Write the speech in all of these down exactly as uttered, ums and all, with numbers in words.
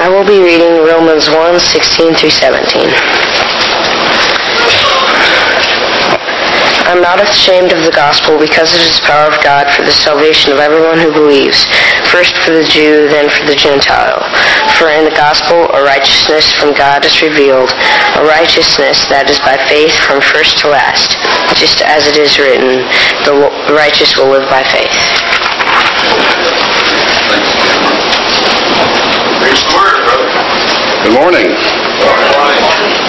I will be reading Romans one, sixteen through seventeen. I'm not ashamed of the gospel, because it is the power of God for the salvation of everyone who believes, first for the Jew, then for the Gentile. For in the gospel a righteousness from God is revealed, a righteousness that is by faith from first to last, just as it is written, the righteous will live by faith. Praise the Lord, brother. Good morning. Good morning.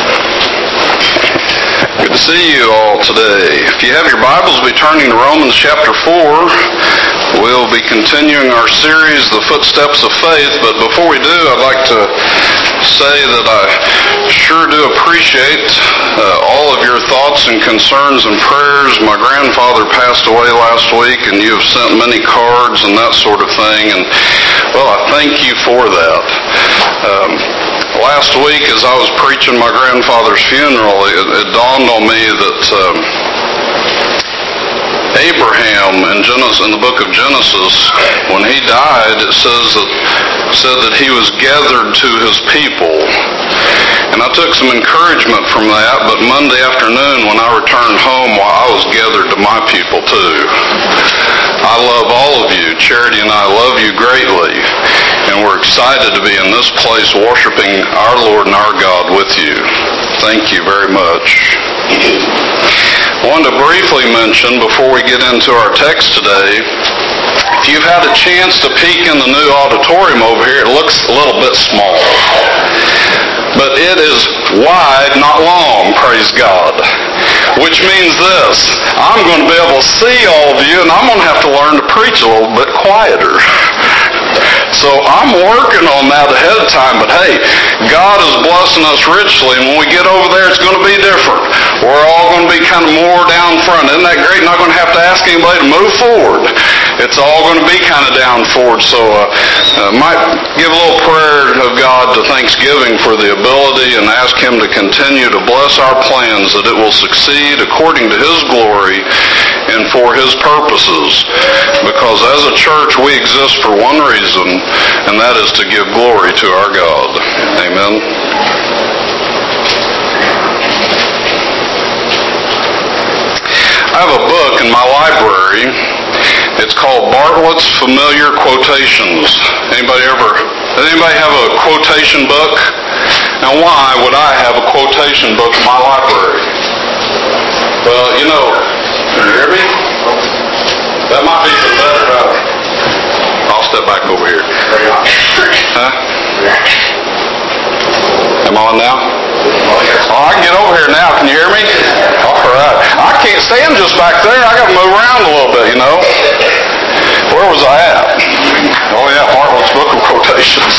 Good to see you all today. If you have your Bibles, be turning to Romans chapter four. We'll be continuing our series, The Footsteps of Faith. But before we do, I'd like to say that I sure do appreciate uh, all of your thoughts and concerns and prayers. My grandfather passed away last week, and you have sent many cards and that sort of thing. And, well, I thank you for that. Um, Last week, as I was preaching my grandfather's funeral, it, it dawned on me that um, Abraham in, Genesis, in the book of Genesis, when he died, it says that, said that he was gathered to his people. And I took some encouragement from that, but Monday afternoon when I returned home, well, I was gathered to my people too. I love all of you. Charity and I love you greatly. And we're excited to be in this place worshiping our Lord and our God with you. Thank you very much. I wanted to briefly mention before we get into our text today, if you've had a chance to peek in the new auditorium over here, it looks a little bit small. But it is wide, not long, praise God. Which means this, I'm going to be able to see all of you, and I'm going to have to learn to preach a little bit quieter. So I'm working on that ahead of time, but hey, God is blessing us richly, and when we get over there, it's going to be different. We're all going to be kind of more down front. Isn't that great? Not going to have to ask anybody to move forward. It's all going to be kind of down forward. So uh, uh, might give a little prayer of God to Thanksgiving for the ability and ask Him to continue to bless our plans, that it will succeed according to His glory and for His purposes. Because as a church, we exist for one reason, and that is to give glory to our God. Amen. I have a book in my library. It's called Bartlett's Familiar Quotations. Anybody ever, does anybody have a quotation book? Now why would I have a quotation book in my library? Well, you know, can you hear me? That might be some better. Uh, I'll step back over here. Huh? Am I on now? Oh, I can get over here now. Can you hear me? All right. I can't stand just back there. I got to move around a little bit, you know. Where was I at? Oh, yeah, Bartlett's Book of Quotations.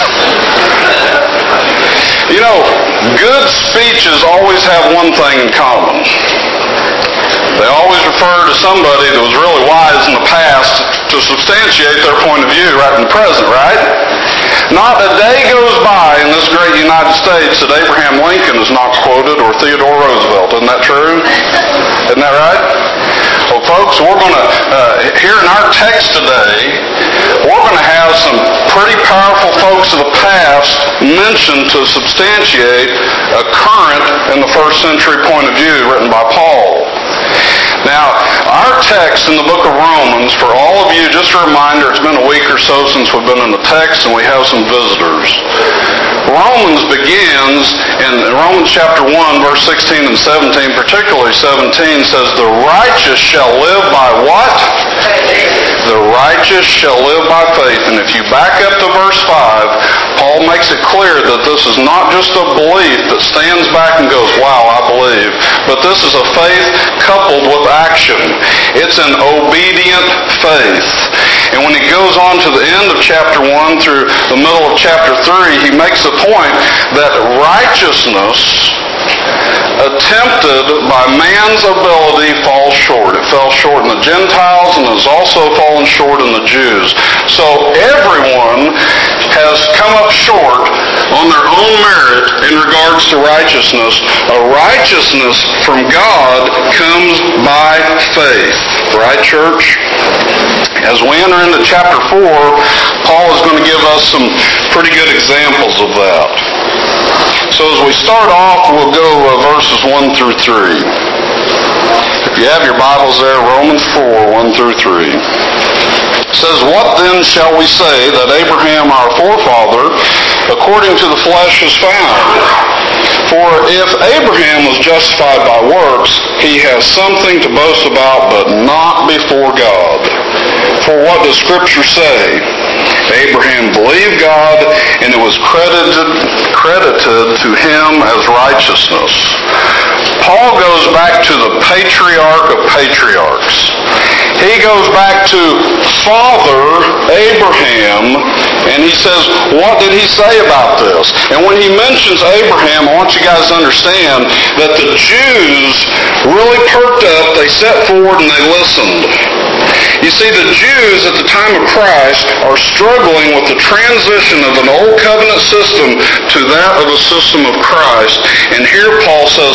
You know, good speeches always have one thing in common. They always refer to somebody that was really wise in the past to substantiate their point of view right in the present, right? Not a day goes by in this great United States that Abraham Lincoln is not quoted, or Theodore Roosevelt. Isn't that true? Isn't that right? Well, folks, we're going to, uh, here in our text today, we're going to have some pretty powerful folks of the past mentioned to substantiate a current in the first century point of view written by Paul. Now, our text in the book of Romans, for all of you, just a reminder, it's been a week or so since we've been in the text and we have some visitors. Romans begins in Romans chapter one, verse sixteen and seventeen, particularly seventeen, says, the righteous shall live by what? Faith. The righteous shall live by faith. And if you back up to verse five, Paul makes it clear that this is not just a belief that stands back and goes, wow, I believe, but this is a faith coupled with action. It's an obedient faith. And when he goes on to the end of chapter one through the middle of chapter three, he makes the point that righteousness attempted by man's ability falls short. It fell short in the Gentiles and has also fallen short in the Jews. So everyone has come up short on their own merit in regards to righteousness. A righteousness from God comes by faith. Right, church? As we enter into chapter four, Paul is going to give us some pretty good examples of that. So as we start off, we'll go uh, verses one through three. If you have your Bibles there, Romans four, one through three. It says, "What then shall we say that Abraham our forefather, according to the flesh, has found? For if Abraham was justified by works, he has something to boast about, but not before God. For what does Scripture say? Abraham believed God, and it was credited, credited to him as righteousness." Paul goes back to the patriarch of patriarchs. He goes back to Father Abraham, and he says, what did he say about this? And when he mentions Abraham, I want you guys to understand that the Jews really perked up, they set forward, and they listened. You see, the Jews at the time of Christ are struggling with the transition of an old covenant system to that of a system of Christ. And here Paul says,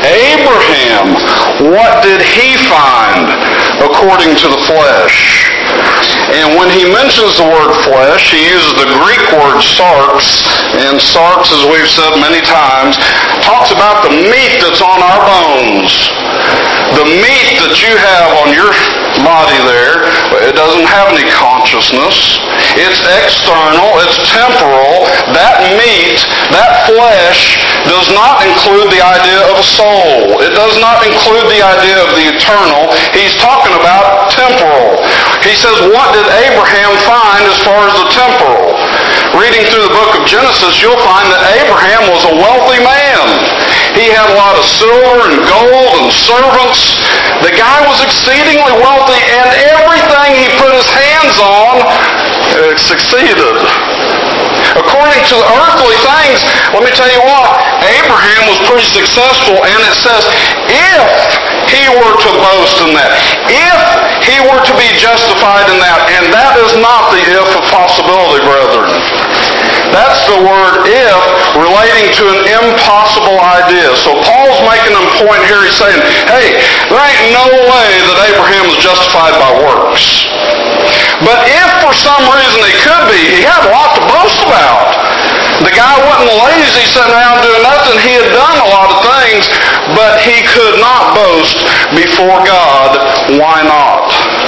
Abraham, what did he find according to the flesh? And when he mentions the word flesh, he uses the Greek word sarx, and sarx, as we've said many times, talks about the meat that's on our bones. The meat that you have on your body there, it doesn't have any consciousness. It's external, it's temporal. That meat, that flesh, does not include the idea of a soul. It does not include the idea of the eternal. He's talking about temporal. He says, what did Abraham find as far as the temporal? Reading through the book of Genesis, you'll find that Abraham was a wealthy man. He had a lot of silver and gold and servants. The guy was exceedingly wealthy, and everything he put his hands on uh, succeeded. According to earthly things, let me tell you what, Abraham was pretty successful, and it says, if he were to boast in that, if he were to be justified in that, and that is not the if of possibility, brethren. That's the word if relating to an impossible idea. So Paul's making a point here. He's saying, hey, there ain't no way that Abraham was justified by works. But if for some reason he could be, he had a lot to boast about. The guy wasn't lazy sitting around doing nothing. He had done a lot of things, but he could not boast before God. Why not?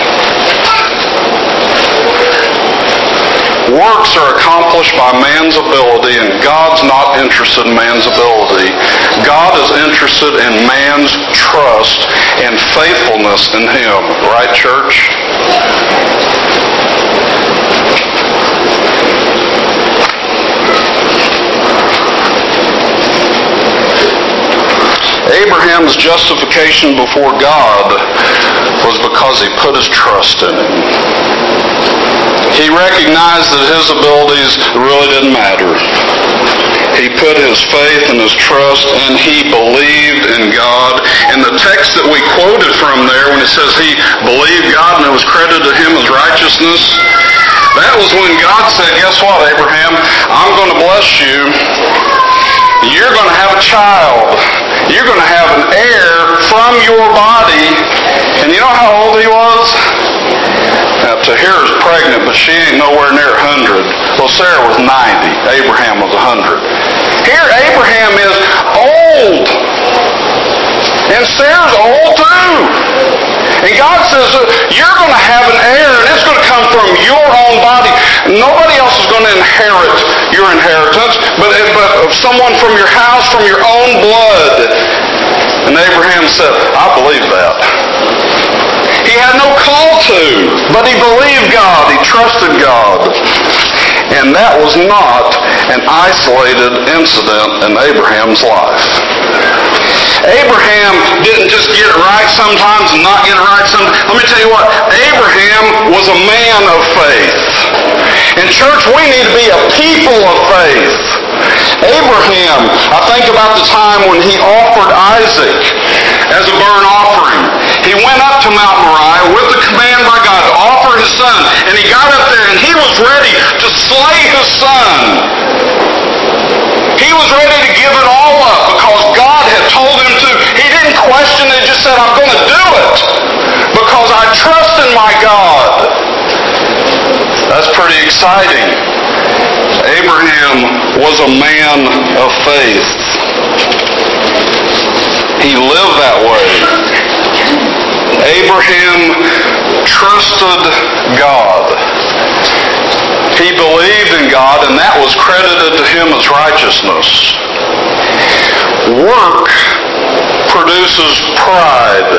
Works are accomplished by man's ability, and God's not interested in man's ability. God is interested in man's trust and faithfulness in Him. Right, church? Abraham's justification before God was because he put his trust in Him. He recognized that his abilities really didn't matter. He put his faith and his trust, and he believed in God. And the text that we quoted from there, when it says he believed God and it was credited to him as righteousness, that was when God said, guess what, Abraham? I'm going to bless you. You're going to have a child. You're going to have an heir from your body. And you know how old he was? Now, Tahira's pregnant, but she ain't nowhere near one hundred. Well, Sarah was ninety. Abraham was one hundred. Here, Abraham is old. And Sarah's old too. And God says, you're going to have an heir, and it's going to come from your own body. Nobody else is going to inherit your inheritance, but, but someone from your house, from your own blood. And Abraham said, I believe that. He had no call to, but he believed God. He trusted God. And that was not an isolated incident in Abraham's life. Abraham didn't just get it right sometimes and not get it right sometimes. Let me tell you what, Abraham was a man of faith. In church, we need to be a people of faith. Abraham, I think about the time when he offered Isaac as a burnt offering. He went up to Mount Moriah with the command by God to offer his son, and he got up there and he was ready to slay his son. He was ready to give it all up because God had told him to. He didn't question it, just said, I'm going to do it because I trust in my God. That's pretty exciting. Abraham Abraham was a man of faith. He lived that way. Abraham trusted God. He believed in God, and that was credited to him as righteousness. Work produces pride.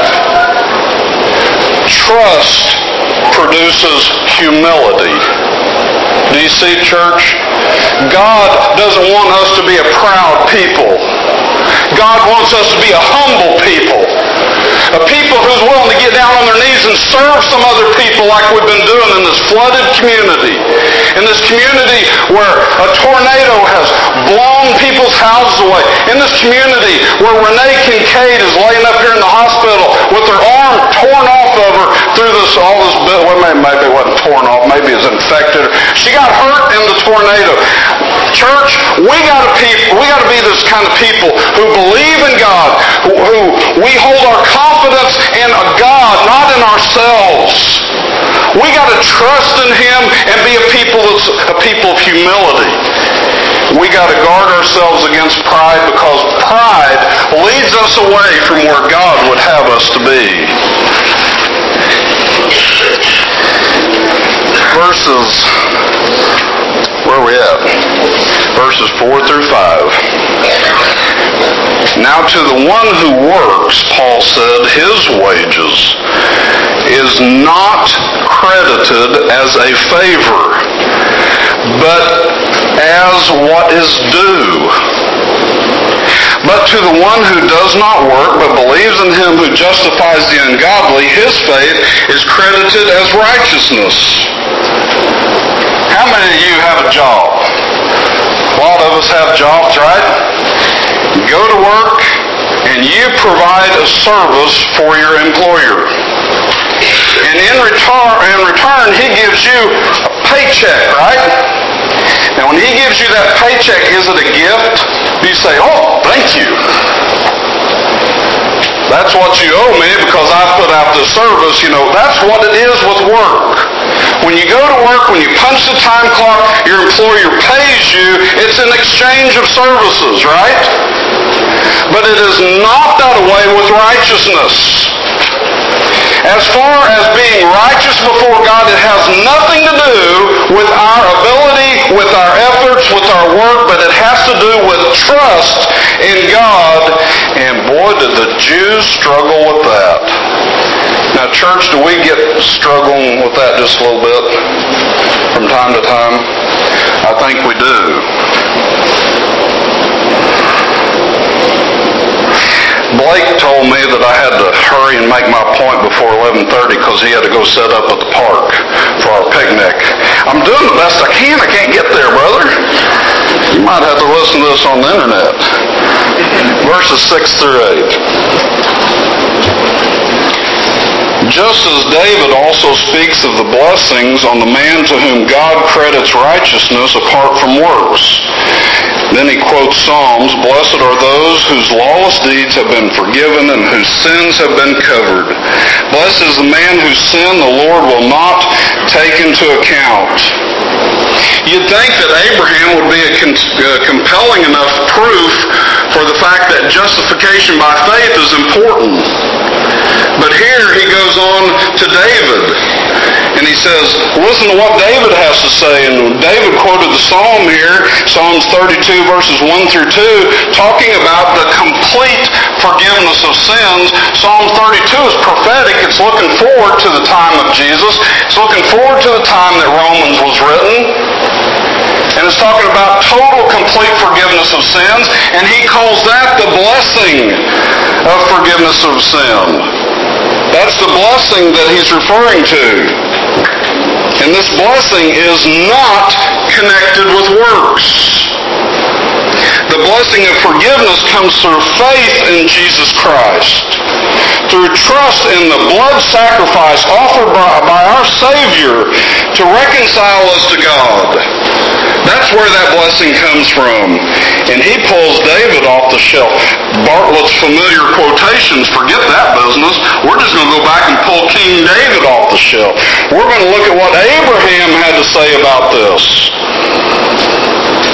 Trust produces humility. Do you see, church? God doesn't want us to be a proud people. God wants us to be a humble people. A people who's willing to get down on their knees and serve some other people like we've been doing in this flooded community. In this community where a tornado has blown people's houses away. In this community where Renee Kincaid is laying up here in the hospital with her arm torn off of her through this, all this, well, maybe it wasn't torn off, maybe it's infected. She got hurt in the tornado. Church, we gotta pe- we gotta be this kind of people who believe in God, who, who we hold our confidence in a God, not in ourselves. We gotta trust in Him and be a people that's a people of humility. We gotta guard ourselves against pride, because pride leads us away from where God would have us to be. Verses, where are we at? Verses four through five. Now to the one who works, Paul said, his wages is not credited as a favor, but as what is due. But to the one who does not work, but believes in Him who justifies the ungodly, his faith is credited as righteousness. How many of you have a job? A lot of us have jobs, right? You go to work and you provide a service for your employer. And in return, in return, he gives you a paycheck, right? Now, when he gives you that paycheck, is it a gift? Do you say, oh, thank you? That's what you owe me because I put out this service. You know, that's what it is with work. When you go to work, when you punch the time clock, your employer pays you. It's an exchange of services, right? But it is not that way with righteousness. As far as being righteous before God, it has nothing to do with our ability, with our efforts, with our work, but it has to do with trust in God. And boy, did the Jews struggle with that. Now, church, do we get struggling with that just a little bit from time to time? I think we do. Blake told me that I had to hurry and make my point before eleven thirty because he had to go set up at the park for our picnic. I'm doing the best I can. I can't get there, brother. You might have to listen to this on the internet. Verses six through eight. Just as David also speaks of the blessings on the man to whom God credits righteousness apart from works. Then he quotes Psalms, blessed are those whose lawless deeds have been forgiven and whose sins have been covered. Blessed is the man whose sin the Lord will not take into account. You'd think that Abraham would be a con- uh, compelling enough proof for the fact that justification by faith is important. But here he goes on to David, and he says, listen to what David has to say. And David quoted the psalm here, Psalms thirty-two, verses one through two, talking about the complete forgiveness of sins. Psalm thirty-two is prophetic. It's looking forward to the time of Jesus. It's looking forward to the time that Romans was written. And it's talking about total, complete forgiveness of sins. And he calls that the blessing of forgiveness of sin. That's the blessing that he's referring to. And this blessing is not connected with works. The blessing of forgiveness comes through faith in Jesus Christ, through trust in the blood sacrifice offered by, by our Savior to reconcile us to God. That's where that blessing comes from. And he pulls David off the shelf. Bartlett's familiar quotations, forget that business. We're just going to go back and pull King David off the shelf. We're going to look at what Abraham had to say about this.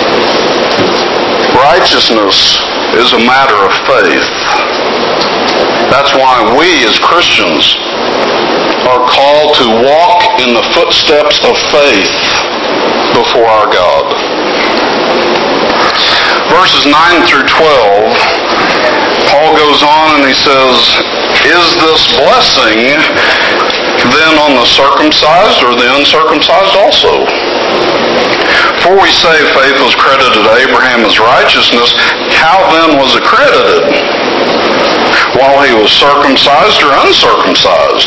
righteousness is a matter of faith. That's why we as Christians are called to walk in the footsteps of faith before our God. Verses nine through twelve, Paul goes on and he says, is this blessing then on the circumcised or the uncircumcised also? For we say faith was credited to Abraham as righteousness, how then was it credited? While he was circumcised or uncircumcised?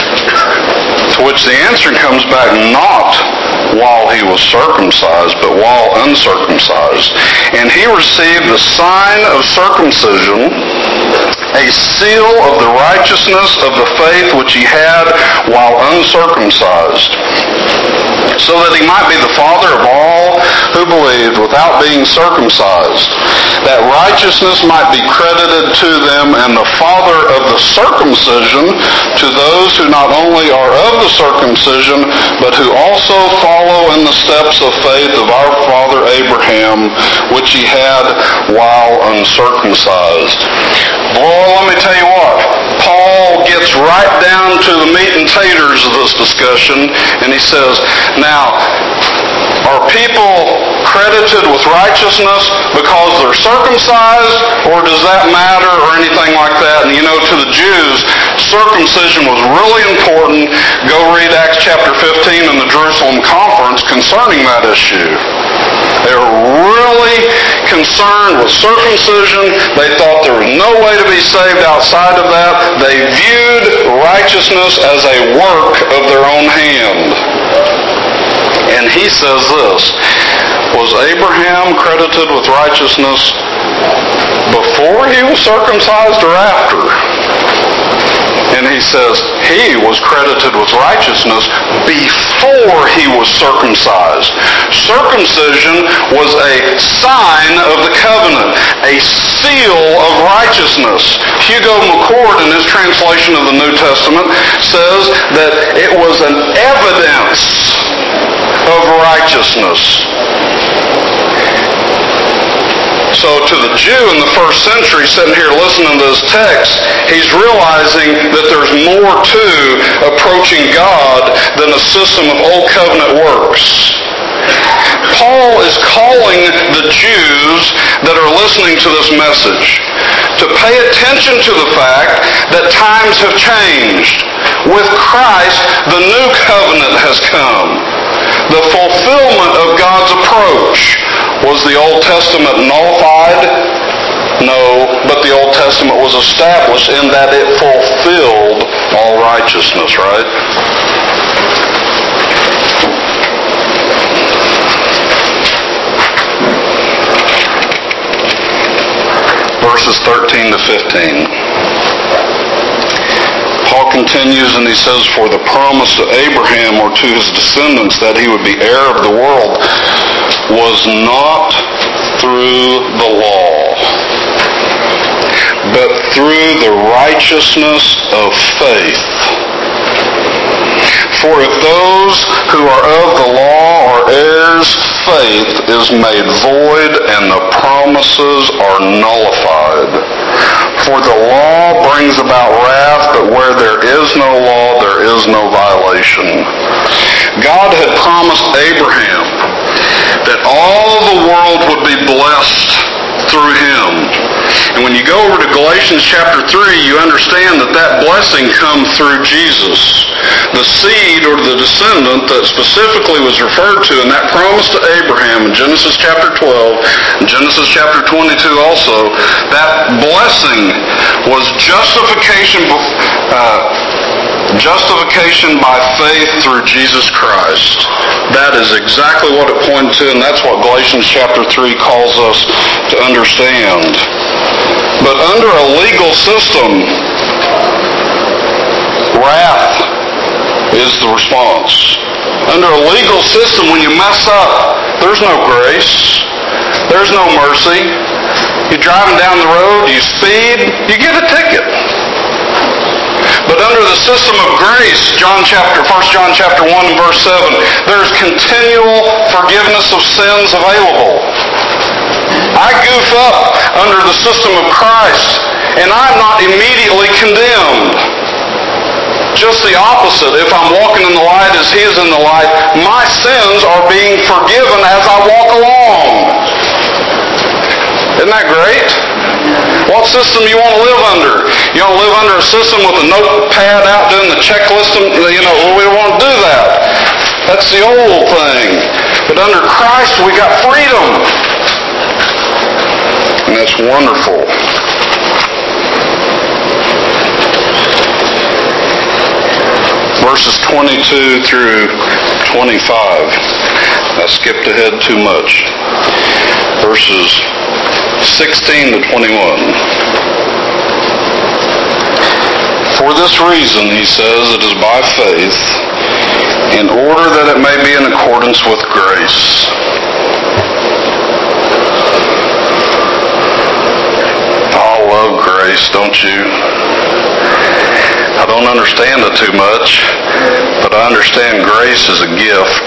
To which the answer comes back, not while he was circumcised, but while uncircumcised. And he received the sign of circumcision, a seal of the righteousness of the faith which he had while uncircumcised, so that he might be the father of all who believed without being circumcised, that righteousness might be credited to them, and the father of the circumcision to those who not only are of the circumcision, but who also follow in the steps of faith of our father Abraham, which he had while uncircumcised. Boy, let me tell you what, Paul gets right down to the meat and taters of this discussion, and he says, now, are people credited with righteousness because they're circumcised, or does that matter, or anything like that? And you know, to the Jews, circumcision was really important. Go read Acts chapter fifteen in the Jerusalem conference concerning that issue. They were really concerned with circumcision. They thought there was no way to be saved outside of that. They viewed righteousness as a work of their own hand. And he says this, was Abraham credited with righteousness before he was circumcised or after? And he says he was credited with righteousness before he was circumcised. Circumcision was a sign of the covenant, a seal of righteousness. Hugo McCord, in his translation of the New Testament, says that it was an evidence of righteousness. So to the Jew in the first century sitting here listening to this text, he's realizing that there's more to approaching God than a system of old covenant works. Paul is calling the Jews that are listening to this message to pay attention to the fact that times have changed. With Christ, the new covenant has come. The fulfillment of God's approach. Was the Old Testament nullified? No, but the Old Testament was established in that it fulfilled all righteousness, right? Verses thirteen to fifteen. Paul continues and he says, for the promise to Abraham or to his descendants that he would be heir of the world was not through the law, but through the righteousness of faith. For if those who are of the law are heirs, faith is made void and the promises are nullified. For the law brings about wrath, but where there is no law, there is no violation. God had promised Abraham that all the world would be blessed through him. And when you go over to Galatians chapter three, you understand that that blessing comes through Jesus. The seed or the descendant that specifically was referred to in that promise to Abraham in Genesis chapter twelve, and Genesis chapter twenty-two also, that blessing was justification uh, Justification by faith through Jesus Christ. That is exactly what it pointed to, and that's what Galatians chapter three calls us to understand. But under a legal system, wrath is the response. Under a legal system, when you mess up, there's no grace. There's no mercy. You're driving down the road, you speed, you get a ticket. But under the system of grace, John chapter, First John chapter one and verse seven, there's continual forgiveness of sins available. I goof up under the system of Christ, and I'm not immediately condemned. Just the opposite. If I'm walking in the light as He is in the light, my sins are being forgiven as I walk along. Isn't that great? What system you want to live under? You want to live under a system with a notepad out doing the checklist? You know, we don't want to do that. That's the old thing. But under Christ, we got freedom. And that's wonderful. Verses twenty-two through twenty-five. I skipped ahead too much. Verses sixteen to twenty-one. For this reason, he says, it is by faith, in order that it may be in accordance with grace. I love grace, don't you? I don't understand it too much, but I understand grace is a gift.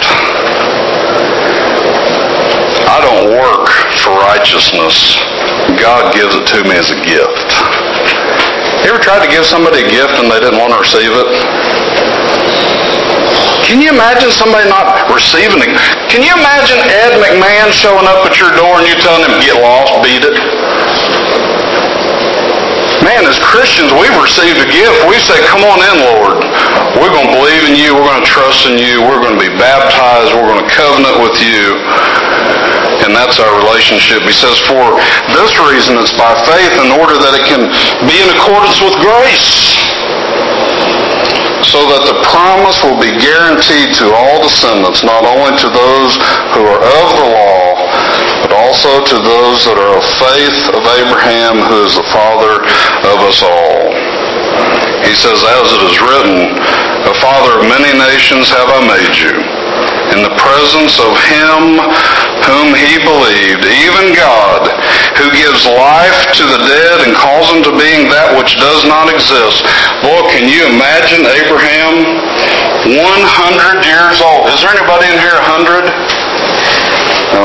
I don't work for righteousness. God gives it to me as a gift. You ever tried to give somebody a gift and they didn't want to receive it? Can you imagine somebody not receiving it? Can you imagine Ed McMahon showing up at your door and you telling him, get lost, beat it? Man, as Christians, we've received a gift. We say, come on in, Lord. We're going to believe in you. We're going to trust in you. We're going to be baptized. We're going to covenant with you. And that's our relationship. He says, for this reason it's by faith, in order that it can be in accordance with grace, so that the promise will be guaranteed to all descendants, not only to those who are of the law, but also to those that are of faith of Abraham, who is the father of us all. He says, as it is written, a father of many nations have I made you, in the presence of him whom he believed, even God, who gives life to the dead and calls into being that which does not exist. Boy, can you imagine Abraham, one hundred years old. Is there anybody in here one hundred? No.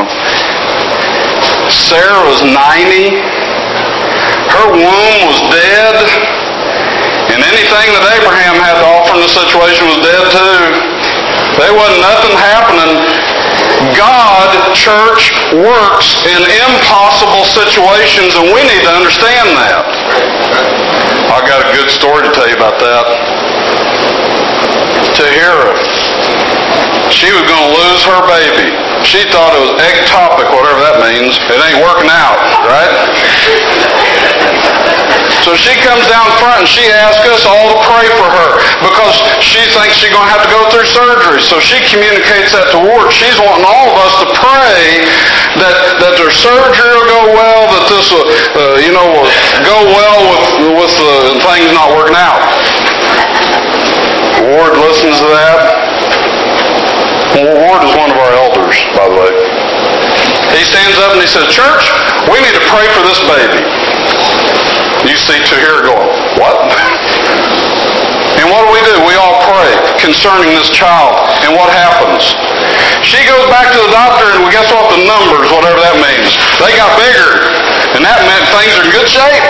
Sarah was ninety. Her womb was dead. And anything that Abraham had to offer in the situation was dead too. There wasn't nothing happening. God, church, works in impossible situations, and we need to understand that. I got a good story to tell you about that. Tahira, she was going to lose her baby. She thought it was ectopic, whatever that means. It ain't working out, right? So she comes down front and she asks us all to pray for her because she thinks she's going to have to go through surgery. So she communicates that to Ward. She's wanting all of us to pray that, that their surgery will go well, that this will, uh, you know, will go well with, with the things not working out. Ward listens to that. Well, Ward is one of our elders, by the way. He stands up and he says, church, we need to pray for this baby. You see Tahira going, what? And what do we do? We all pray concerning this child. And what happens? She goes back to the doctor, and guess what? The numbers, whatever that means, they got bigger. And that meant things are in good shape.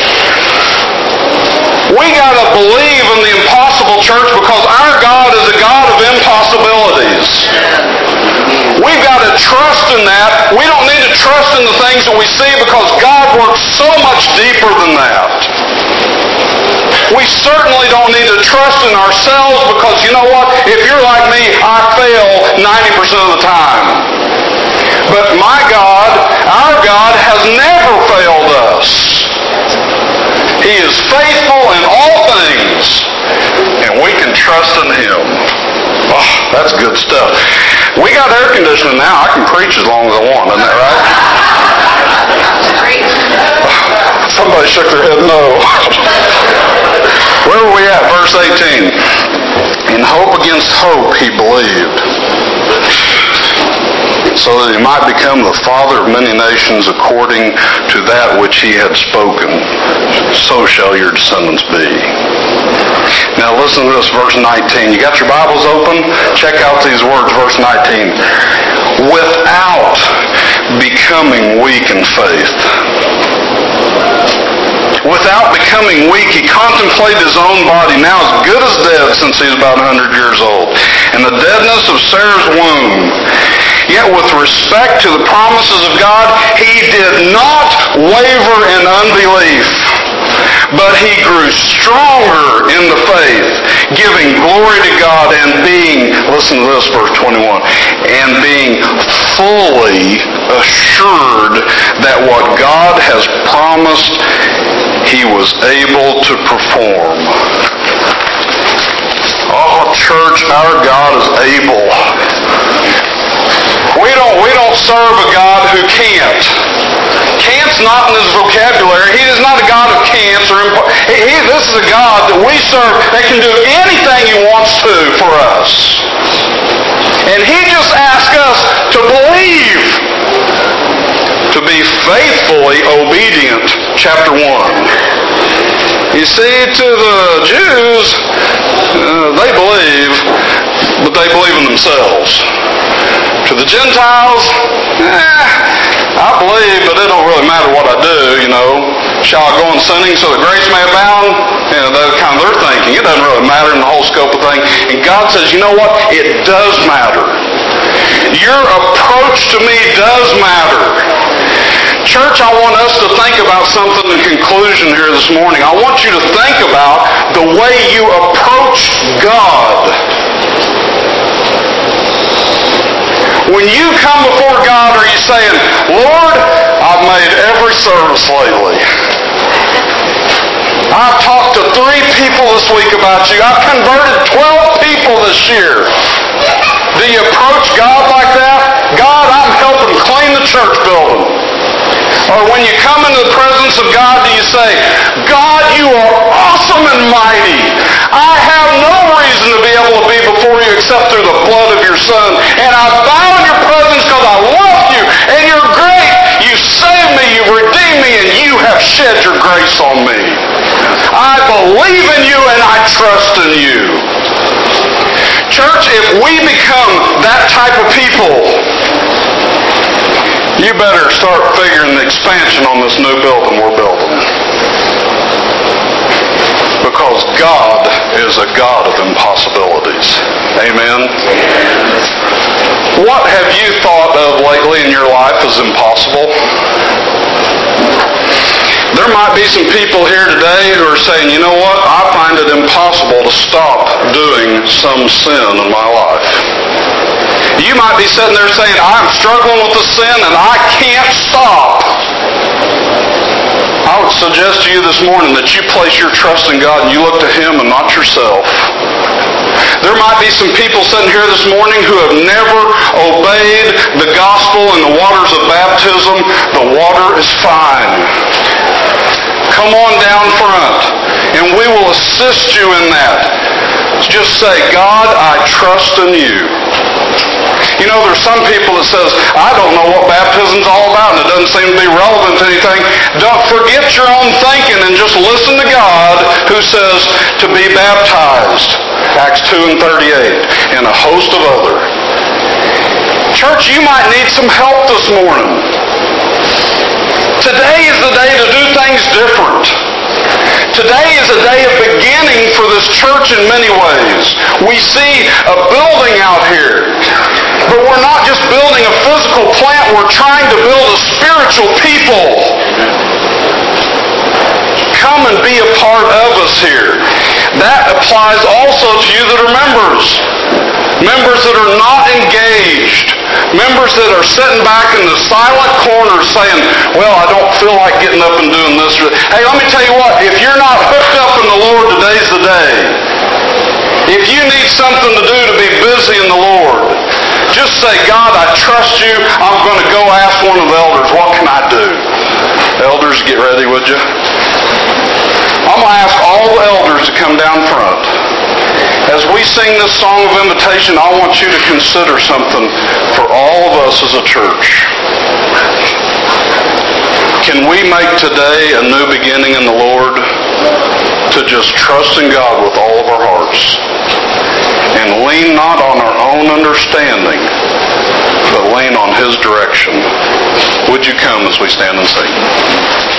We got to believe in the impossible, church, because our God is a God of impossibilities. We've got to trust in that. We don't need to trust in the things that we see because God works so much deeper than that. We certainly don't need to trust in ourselves because, you know what? If you're like me, I fail ninety percent of the time. But my God, our God, has never failed us. He is faithful in all things, and we can trust in Him. Oh, that's good stuff. We got air conditioning now. I can preach as long as I want. Isn't that right? Somebody shook their head no. Where were we at? Verse eighteen. In hope against hope he believed, so that he might become the father of many nations according to that which he had spoken. So shall your descendants be. Now listen to this, verse nineteen. You got your Bibles open? Check out these words, verse nineteen. Without becoming becoming weak in faith. Without becoming weak, he contemplated his own body, now as good as dead since he was about one hundred years old, and the deadness of Sarah's womb. Yet with respect to the promises of God, he did not waver in unbelief, but he grew stronger in the faith, giving glory to God and being, listen to this, verse twenty-one, and being fully assured that what God has promised, he was able to perform. Oh, church, our God is able. We don't, we don't serve a God who can't. Can't's not in his vocabulary. He is not a God of can'ts. Or impo- he, he, this is a God that we serve that can do anything he wants to for us. And he just asks us to believe, to be faithfully obedient. Chapter one. You see, to the Jews, uh, they believe, but they believe in themselves. To the Gentiles, eh, I believe, but it don't really matter what I do, you know. Shall I go on sinning so that grace may abound? You know, that's kind of their thinking. It doesn't really matter in the whole scope of things. And God says, you know what? It does matter. Your approach to me does matter. Church, I want us to think about something in conclusion here this morning. I want you to think about the way you approach God. When you come before God, are you saying, Lord, I've made every service lately. I've talked to three people this week about you. I've converted twelve people this year. Do you approach God like that? God, I'm helping clean the church building. Or when you come into the presence of God, do you say, God, you are awesome and mighty. I have no reason to be able to be before you except through the blood of your Son. And I bow in your presence because I love you and you're great. You saved me, you've redeemed me, and you have shed your grace on me. I believe in you and I trust in you. Church, if we become that type of people, you better start figuring the expansion on this new building we're building. Because God is a God of impossibilities. Amen? What have you thought of lately in your life as impossible? There might be some people here today who are saying, you know what, I find it impossible to stop doing some sin in my life. You might be sitting there saying, I'm struggling with the sin and I can't stop. I would suggest to you this morning that you place your trust in God and you look to Him and not yourself. There might be some people sitting here this morning who have never obeyed the gospel in the waters of baptism. The water is fine. Come on down front and we will assist you in that. Just say, God, I trust in you. You know, there's some people that says, I don't know what baptism's all about and it doesn't seem to be relevant to anything. Don't forget your own thinking and just listen to God who says to be baptized. Acts two and thirty-eight, and a host of other. Church, you might need some help this morning. Today is the day to do things different. Today is a day of beginning for this church in many ways. We see a building out here, but we're not just building a physical plant, we're trying to build a spiritual people. Come and be a part of us here. That applies also to you that are members. Members that are not engaged. Members that are sitting back in the silent corner saying, well, I don't feel like getting up and doing this. Hey, let me tell you what, if you're not hooked up in the Lord, today's the day. If you need something to do to be busy in the Lord, just say, God, I trust you. I'm going to go ask one of the elders, what can I do? Elders, get ready, would you? I'm going to ask all the elders to come down front. As we sing this song of invitation, I want you to consider something for all of us as a church. Can we make today a new beginning in the Lord to just trust in God with all of our hearts and lean not on our own understanding, but lean on His direction? Would you come as we stand and sing?